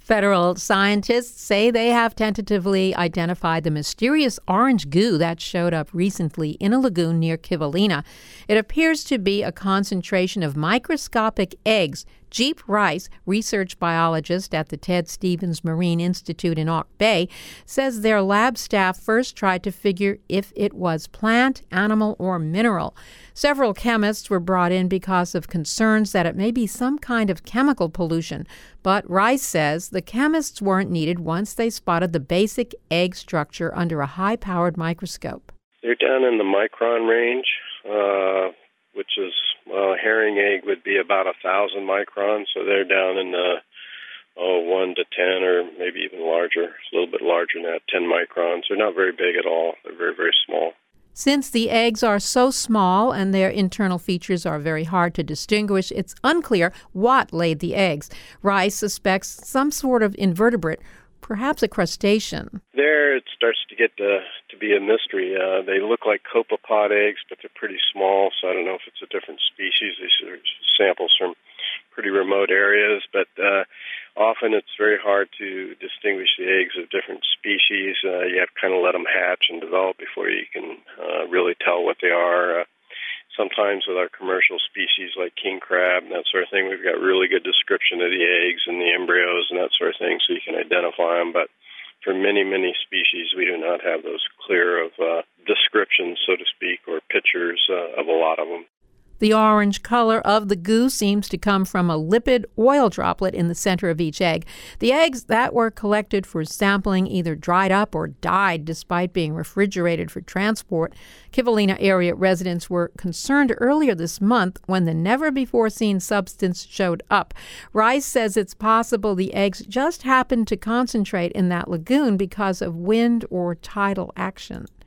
Federal scientists say they have tentatively identified the mysterious orange goo that showed up recently in a lagoon near Kivalina. It appears to be a concentration of microscopic eggs. Jeep Rice, research biologist at the Ted Stevens Marine Institute in Auk Bay, says their lab staff first tried to figure if it was plant, animal, or mineral. Several chemists were brought in because of concerns that it may be some kind of chemical pollution. But Rice says the chemists weren't needed once they spotted the basic egg structure under a high-powered microscope. They're down in the micron range, which is a herring egg would be about 1,000 microns, so they're down in the 1 to 10 or maybe even larger. It's a little bit larger than that, 10 microns. They're not very big at all. They're very, very small. Since the eggs are so small and their internal features are very hard to distinguish, it's unclear what laid the eggs. Rice suspects some sort of invertebrate, perhaps a crustacean. There it starts to get to be a mystery. They look like copepod eggs, but they're pretty small, so I don't know if it's a different species. These are samples from pretty remote areas, but often it's very hard to distinguish the eggs of different species. You have to kind of let them hatch and develop before you can really tell what they are. Sometimes with our commercial species like king crab and that sort of thing, we've got really good description of the eggs and the embryos and that sort of thing, so you can identify them. But for many, many species, we do not have those clear of descriptions, so to speak, or pictures of a lot of them. The orange color of the goo seems to come from a lipid oil droplet in the center of each egg. The eggs that were collected for sampling either dried up or died despite being refrigerated for transport. Kivalina area residents were concerned earlier this month when the never-before-seen substance showed up. Rice says it's possible the eggs just happened to concentrate in that lagoon because of wind or tidal action.